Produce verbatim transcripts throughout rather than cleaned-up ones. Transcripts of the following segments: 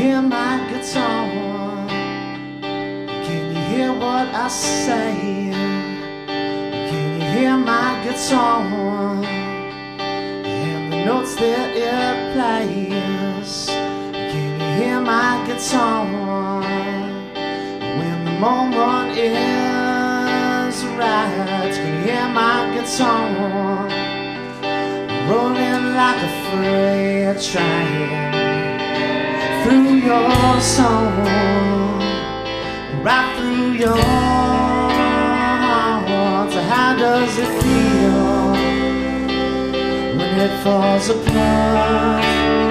hear my guitar? Can you hear what I say? Can you hear my guitar and the notes that it plays? Can you hear my guitar when the moment is right? Can you hear my guitar rolling like a freight train through your soul, right through your heart? So how does it feel when it falls apart?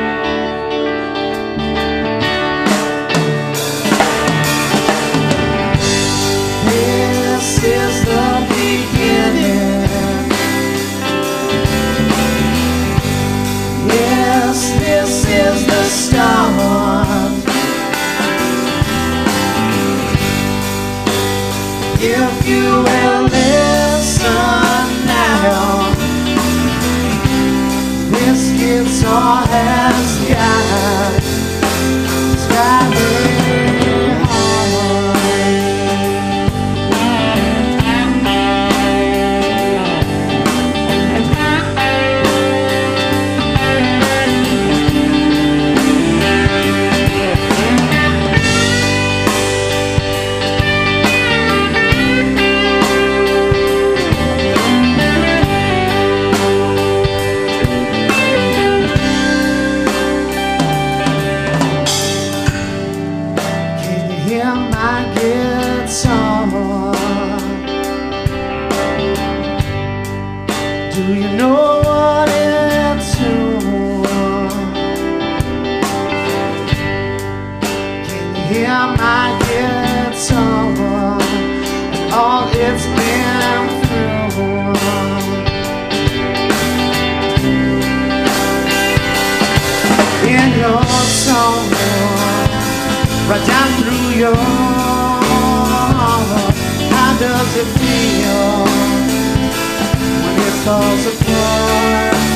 This is the beginning. Yes, this is the start. If you will listen now, this guitar has got, it's got me my guitar. Do you know what it's doing? Can you hear my guitar and all it's been through? In your soul, right down through your heart, how does it feel when it falls apart?